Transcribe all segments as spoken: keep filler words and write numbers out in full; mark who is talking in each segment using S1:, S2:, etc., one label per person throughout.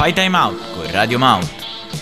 S1: Fai Time Out con Radio Mount.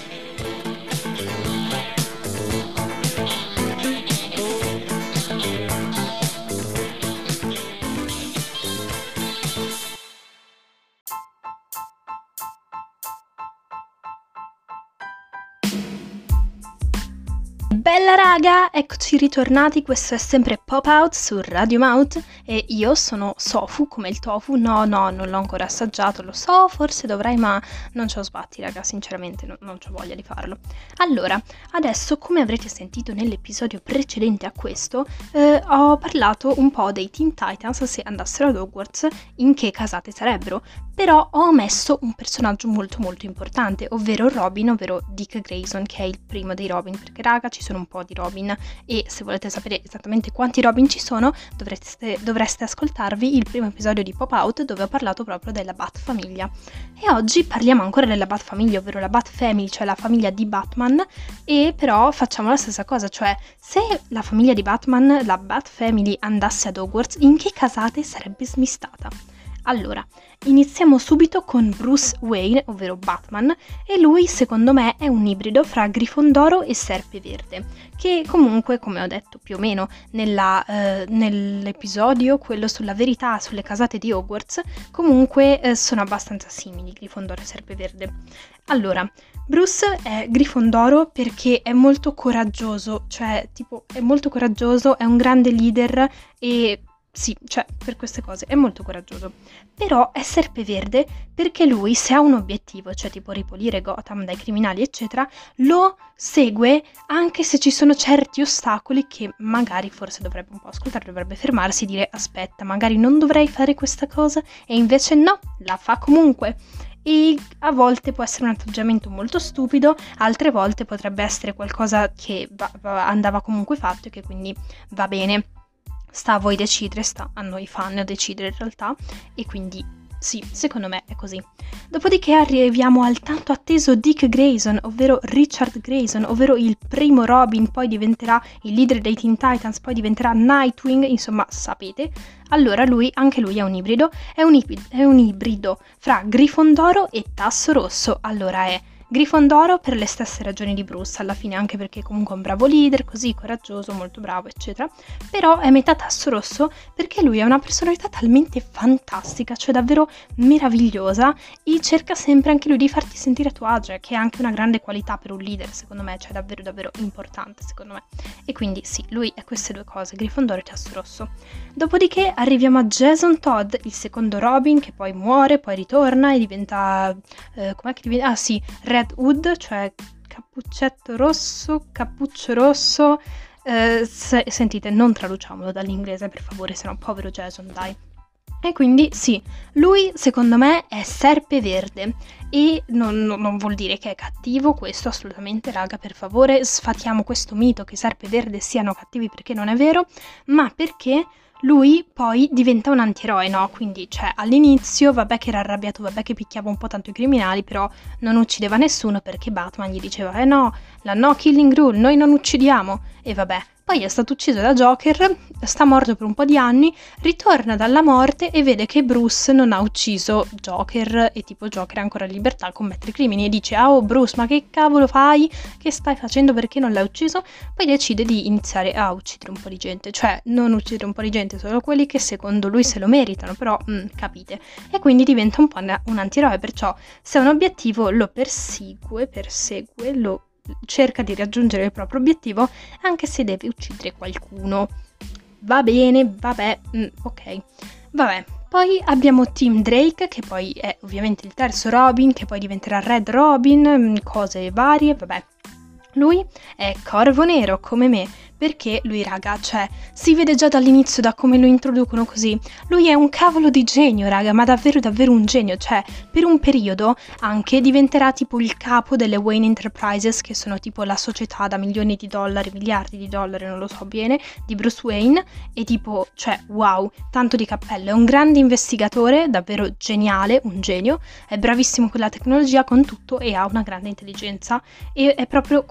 S2: Bella raga, eccoci ritornati, questo è sempre Pop Out su Radio Mount e io sono Sofu come il tofu, no no non l'ho ancora assaggiato, lo so forse dovrei ma non ce lo sbatti raga, sinceramente no, non c'ho voglia di farlo. Allora, adesso come avrete sentito nell'episodio precedente a questo, eh, ho parlato un po' dei Teen Titans se andassero ad Hogwarts, in che casate sarebbero, però ho omesso un personaggio molto molto importante, ovvero Robin, ovvero Dick Grayson, che è il primo dei Robin, perché raga ci sono un po' di Robin e se volete sapere esattamente quanti Robin ci sono dovreste, dovreste ascoltarvi il primo episodio di Pop Out dove ho parlato proprio della Bat Famiglia. E oggi parliamo ancora della Bat Famiglia, ovvero la Bat Family, cioè la famiglia di Batman, e però facciamo la stessa cosa, cioè se la famiglia di Batman, la Bat Family, andasse ad Hogwarts, in che casate sarebbe smistata? Allora, iniziamo subito con Bruce Wayne, ovvero Batman, e lui secondo me è un ibrido fra Grifondoro e Serpeverde, che comunque, come ho detto più o meno nella, eh, nell'episodio, quello sulla verità sulle casate di Hogwarts, comunque eh, sono abbastanza simili Grifondoro e Serpeverde. Allora, Bruce è Grifondoro perché è molto coraggioso, cioè tipo è molto coraggioso, è un grande leader e... Sì, cioè, per queste cose è molto coraggioso. Però è Serpeverde perché lui, se ha un obiettivo, cioè tipo ripulire Gotham dai criminali, eccetera, lo segue anche se ci sono certi ostacoli che magari forse dovrebbe un po' ascoltare, dovrebbe fermarsi e dire aspetta, magari non dovrei fare questa cosa, e invece no, la fa comunque. E a volte può essere un atteggiamento molto stupido, altre volte potrebbe essere qualcosa che va, va, andava comunque fatto e che quindi va bene. Sta a voi decidere, sta a noi fan decidere in realtà, e quindi sì, secondo me è così. Dopodiché arriviamo al tanto atteso Dick Grayson, ovvero Richard Grayson, ovvero il primo Robin, poi diventerà il leader dei Teen Titans, poi diventerà Nightwing, insomma sapete. Allora lui, anche lui è un ibrido, è un, ibrido, è un ibrido fra Grifondoro e Tasso Rosso, allora è... Grifondoro per le stesse ragioni di Bruce, alla fine anche perché comunque è un bravo leader, così coraggioso, molto bravo, eccetera, però è metà Tasso Rosso perché lui ha una personalità talmente fantastica, cioè davvero meravigliosa, e cerca sempre anche lui di farti sentire a tuo agio, che è anche una grande qualità per un leader, secondo me, cioè davvero davvero importante, secondo me. E quindi sì, lui è queste due cose, Grifondoro e Tasso Rosso. Dopodiché arriviamo a Jason Todd, il secondo Robin, che poi muore, poi ritorna e diventa... Eh, com'è che diventa? Ah sì, Red Hood, cioè cappuccetto rosso, cappuccio rosso, eh, se, sentite, non traduciamolo dall'inglese per favore, sennò povero Jason, dai. E quindi sì, lui secondo me è Serpeverde e non, non, non vuol dire che è cattivo, questo assolutamente raga, per favore sfatiamo questo mito che i Serpeverde siano cattivi, perché non è vero, ma perché... lui poi diventa un antieroe, no? Quindi, cioè, all'inizio, vabbè che era arrabbiato, vabbè che picchiava un po' tanto i criminali, però non uccideva nessuno perché Batman gli diceva, eh no, la no killing rule, noi non uccidiamo, e vabbè. Poi è stato ucciso da Joker, sta morto per un po' di anni, ritorna dalla morte e vede che Bruce non ha ucciso Joker e tipo Joker è ancora in libertà a commettere crimini e dice ah oh Bruce, ma che cavolo fai? Che stai facendo, perché non l'hai ucciso? Poi decide di iniziare a uccidere un po' di gente, cioè non uccidere un po' di gente, solo quelli che secondo lui se lo meritano, però mm, capite. E quindi diventa un po' un antieroe, perciò se ha un obiettivo lo persegue, persegue, lo cerca di raggiungere il proprio obiettivo anche se deve uccidere qualcuno. Va bene, vabbè, mm, ok, vabbè. Poi abbiamo Tim Drake, che poi è ovviamente il terzo Robin, che poi diventerà Red Robin, cose varie, vabbè. Lui è Corvo Nero come me, perché lui raga, cioè, si vede già dall'inizio da come lo introducono così, lui è un cavolo di genio raga, ma davvero davvero un genio, cioè per un periodo anche diventerà tipo il capo delle Wayne Enterprises, che sono tipo la società da milioni di dollari, miliardi di dollari, non lo so bene, di Bruce Wayne, e tipo, cioè wow, tanto di cappello, è un grande investigatore, davvero geniale, un genio, è bravissimo con la tecnologia, con tutto, e ha una grande intelligenza, e è proprio quel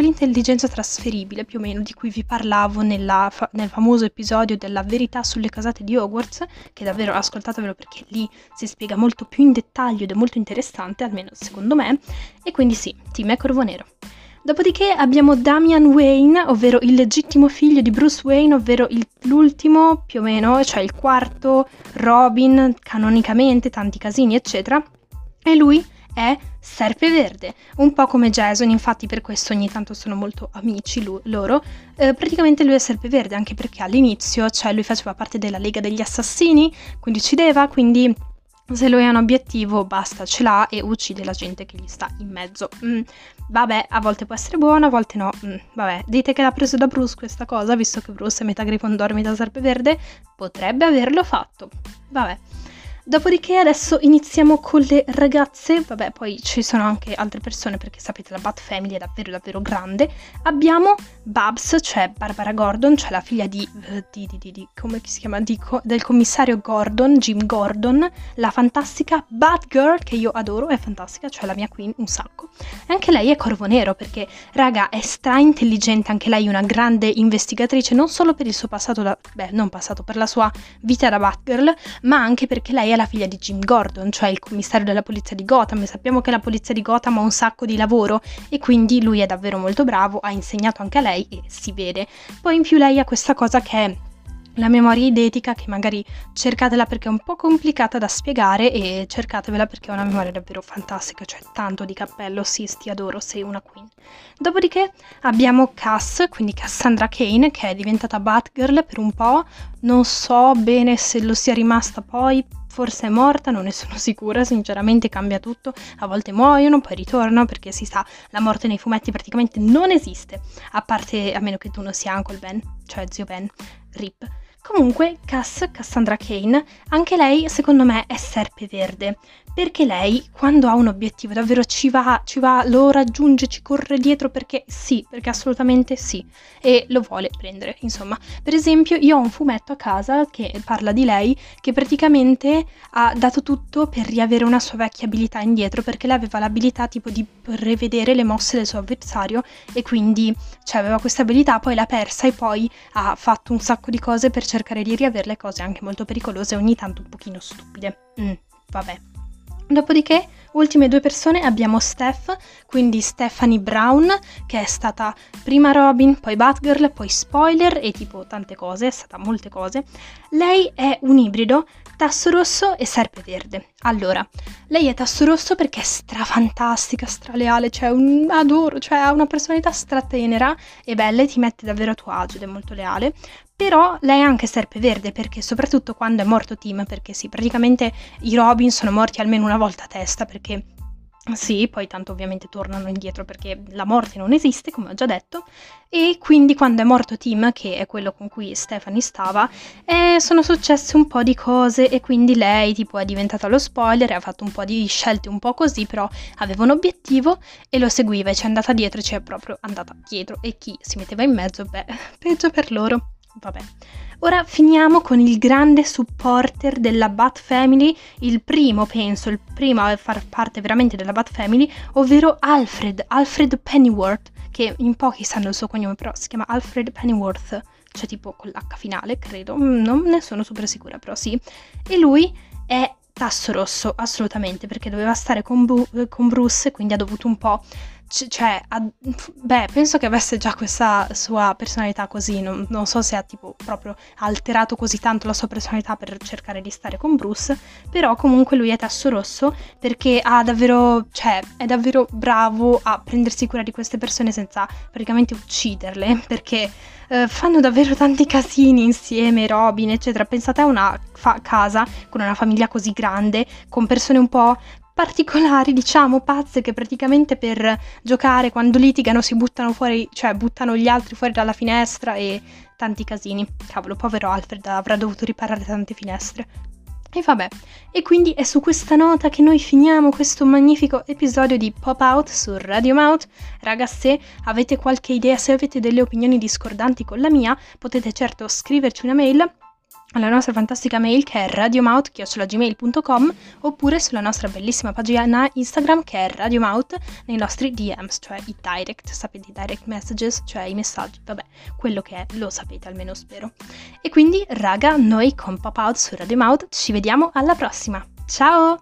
S2: quell'intelligenza trasferibile più o meno di cui vi parlavo nella fa- nel famoso episodio della verità sulle casate di Hogwarts, che davvero ascoltatevelo perché lì si spiega molto più in dettaglio ed è molto interessante, almeno secondo me, e quindi sì, team è Corvo Nero. Dopodiché abbiamo Damian Wayne, ovvero il legittimo figlio di Bruce Wayne, ovvero il, l'ultimo più o meno, cioè il quarto Robin canonicamente, tanti casini eccetera, e lui è Serpeverde, un po' come Jason, infatti per questo ogni tanto sono molto amici lu- loro, eh, praticamente lui è Serpeverde anche perché all'inizio, cioè lui faceva parte della Lega degli Assassini, quindi uccideva, quindi se lui ha un obiettivo basta, ce l'ha e uccide la gente che gli sta in mezzo. Mm, vabbè, a volte può essere buono, a volte no. Mm, vabbè, dite che l'ha preso da Bruce questa cosa, visto che Bruce è metà Grifondoro, metà Serpeverde, potrebbe averlo fatto. Vabbè. Dopodiché adesso iniziamo con le ragazze, vabbè poi ci sono anche altre persone perché sapete la Bat Family è davvero davvero grande. Abbiamo Babs, cioè Barbara Gordon, cioè la figlia di, di, di, di, di come si chiama, di, del commissario Gordon, Jim Gordon, la fantastica Batgirl che io adoro, è fantastica, cioè la mia queen un sacco. E anche lei è Corvo Nero perché raga è stra intelligente, anche lei una grande investigatrice non solo per il suo passato, da, beh non passato, per la sua vita da Batgirl, ma anche perché lei è la figlia di Jim Gordon, cioè il commissario della polizia di Gotham, e sappiamo che la polizia di Gotham ha un sacco di lavoro e quindi lui è davvero molto bravo, ha insegnato anche a lei e si vede. Poi in più lei ha questa cosa che è la memoria eidetica, che magari cercatela perché è un po' complicata da spiegare e cercatevela perché è una memoria davvero fantastica, cioè tanto di cappello, sì, ti adoro, sei una queen. Dopodiché abbiamo Cass, quindi Cassandra Cain, che è diventata Batgirl per un po', non so bene se lo sia rimasta poi, forse è morta, non ne sono sicura, sinceramente cambia tutto, a volte muoiono, poi ritornano, perché si sa, la morte nei fumetti praticamente non esiste, a parte, a meno che tu non sia Uncle Ben, cioè zio Ben, rip. Comunque, Cass, Cassandra Cain, anche lei secondo me è Serpeverde, perché lei quando ha un obiettivo davvero ci va, ci va, lo raggiunge, ci corre dietro perché sì, perché assolutamente sì, e lo vuole prendere, insomma. Per esempio io ho un fumetto a casa che parla di lei, che praticamente ha dato tutto per riavere una sua vecchia abilità indietro, perché lei aveva l'abilità tipo di prevedere le mosse del suo avversario e quindi cioè, aveva questa abilità, poi l'ha persa e poi ha fatto un sacco di cose per cercare di riaverle, cose anche molto pericolose e ogni tanto un pochino stupide. Mm, vabbè. Dopodiché, ultime due persone, abbiamo Steph, quindi Stephanie Brown, che è stata prima Robin, poi Batgirl, poi Spoiler e tipo tante cose, è stata molte cose. Lei è un ibrido tasso rosso e serpeverde. Allora, lei è tasso rosso perché è strafantastica, straleale, cioè un adoro, cioè ha una personalità stratenera e bella e ti mette davvero a tuo agio ed è molto leale. Però lei è anche serpeverde perché soprattutto quando è morto Tim, perché sì, praticamente i Robin sono morti almeno una volta a testa perché sì, poi tanto ovviamente tornano indietro perché la morte non esiste, come ho già detto, e quindi quando è morto Tim, che è quello con cui Stephanie stava, eh, sono successe un po' di cose e quindi lei tipo è diventata lo spoiler e ha fatto un po' di scelte un po' così, però aveva un obiettivo e lo seguiva e ci è andata dietro e ci è proprio andata dietro e chi si metteva in mezzo, beh, peggio per loro. Vabbè, ora finiamo con il grande supporter della Bat Family, il primo, penso, il primo a far parte veramente della Bat Family, ovvero Alfred, Alfred Pennyworth, che in pochi sanno il suo cognome, però si chiama Alfred Pennyworth, cioè tipo con l'H finale, credo, non ne sono super sicura, però sì, e lui è tasso rosso, assolutamente, perché doveva stare con, Bu- con Bruce, quindi ha dovuto un po'... cioè, ha, beh, penso che avesse già questa sua personalità così, non, non so se ha tipo proprio alterato così tanto la sua personalità per cercare di stare con Bruce, però comunque lui è tasso rosso perché ha davvero, cioè, è davvero bravo a prendersi cura di queste persone senza praticamente ucciderle, perché eh, fanno davvero tanti casini insieme, Robin, eccetera. Pensate a una fa- casa con una famiglia così grande, con persone un po' particolari, diciamo, pazze, che praticamente per giocare quando litigano si buttano fuori, cioè buttano gli altri fuori dalla finestra e tanti casini. Cavolo, povero Alfred avrà dovuto riparare tante finestre. E vabbè, e quindi è su questa nota che noi finiamo questo magnifico episodio di Pop Out su Radio Mouth. Raga, se avete qualche idea, se avete delle opinioni discordanti con la mia, potete certo scriverci una mail alla nostra fantastica mail che è radiomouth chiocciola gmail punto com oppure sulla nostra bellissima pagina Instagram che è radiomouth nei nostri D Ms, cioè i direct, sapete i direct messages, cioè i messaggi, vabbè, quello che è, lo sapete almeno spero. E quindi raga, noi con Pop Out su Radiomouth ci vediamo alla prossima, ciao!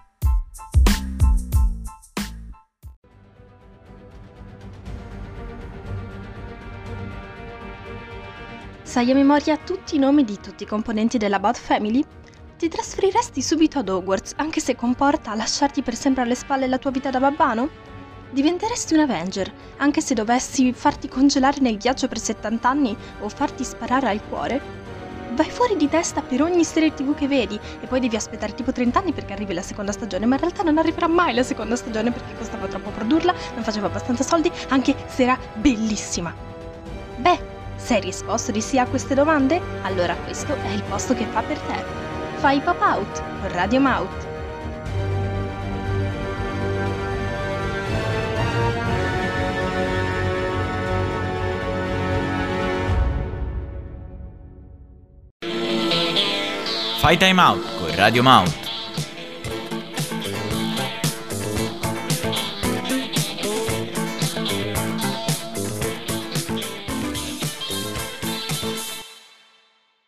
S2: Sai a memoria tutti i nomi di tutti i componenti della Bot Family? Ti trasferiresti subito ad Hogwarts, anche se comporta lasciarti per sempre alle spalle la tua vita da babbano? Diventeresti un Avenger, anche se dovessi farti congelare nel ghiaccio per settanta anni o farti sparare al cuore? Vai fuori di testa per ogni serie tivù che vedi e poi devi aspettare tipo trenta anni perché arrivi la seconda stagione, ma in realtà non arriverà mai la seconda stagione perché costava troppo produrla, non faceva abbastanza soldi, anche se era bellissima. Beh, se hai risposto di sì a queste domande, allora questo è il posto che fa per te. Fai Pop Out con Radiomouth.
S1: Fai time out con Radio Mouth.